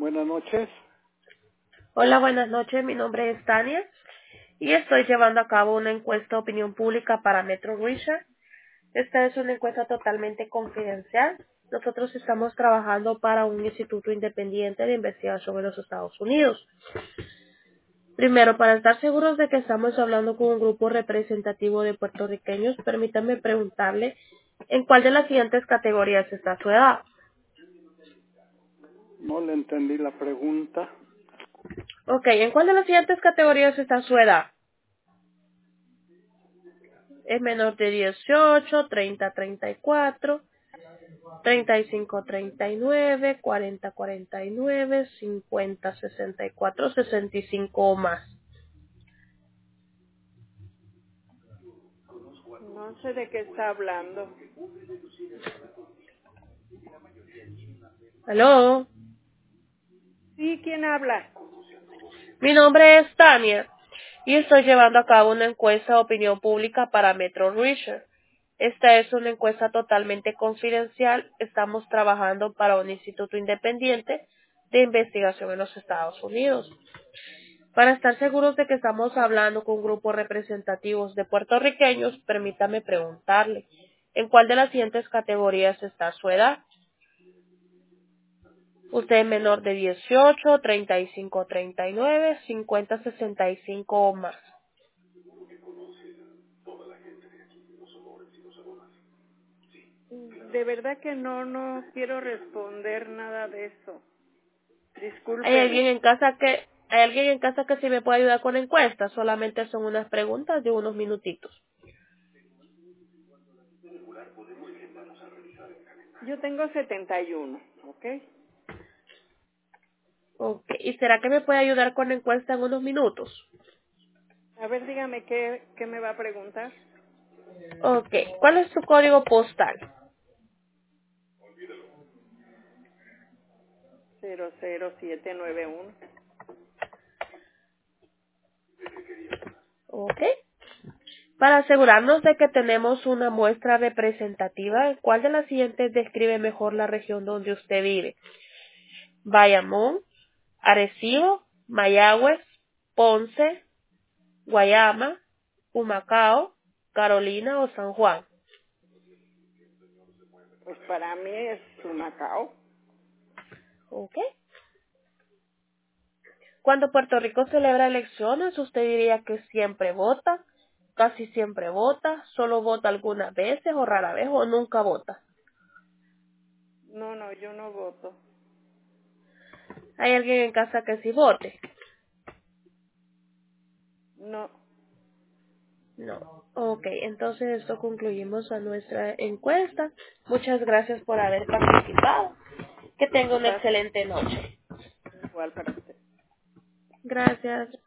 Buenas noches. Hola, buenas noches. Mi nombre es Tania y estoy llevando a cabo una encuesta de opinión pública para Metro Research. Esta es una encuesta totalmente confidencial. Nosotros estamos trabajando para un instituto independiente de investigación en los Estados Unidos. Primero, para estar seguros de que estamos hablando con un grupo representativo de puertorriqueños, permítanme preguntarle en cuál de las siguientes categorías está su edad. No le entendí la pregunta. Ok, ¿en cuál de las siguientes categorías está su edad? Es menor de 18, 30, 34, 35, 39, 40, 49, 50, 64, 65 o más. No sé de qué está hablando. ¿Aló? Sí, ¿quién habla? Mi nombre es Tania y estoy llevando a cabo una encuesta de opinión pública para Metro Research. Esta es una encuesta totalmente confidencial. Estamos trabajando para un instituto independiente de investigación en los Estados Unidos. Para estar seguros de que estamos hablando con grupos representativos de puertorriqueños, permítame preguntarle, ¿en cuál de las siguientes categorías está su edad? Usted es menor de 18, 35, 39, 50, 65 o más. De verdad que no quiero responder nada de eso. ¿Hay alguien Discúlpeme. en casa que sí me puede ayudar con la encuesta? Solamente son unas preguntas de unos minutitos. Yo tengo 71, ¿ok? Ok, ¿y será que me puede ayudar con la encuesta en unos minutos? A ver, dígame qué me va a preguntar. Ok, ¿cuál es su código postal? 00791. Ok. Para asegurarnos de que tenemos una muestra representativa, ¿cuál de las siguientes describe mejor la región donde usted vive? Bayamón, Arecibo, Mayagüez, Ponce, Guayama, Humacao, Carolina o San Juan. Pues para mí es Humacao. ¿Ok? Cuando Puerto Rico celebra elecciones, ¿usted diría que siempre vota, casi siempre vota, solo vota algunas veces o rara vez o nunca vota? No, yo no voto. ¿Hay alguien en casa que sí vote? No. No. Ok, entonces esto concluimos a nuestra encuesta. Muchas gracias por haber participado. Que tenga una Gracias. excelente noche. Igual para usted. Gracias.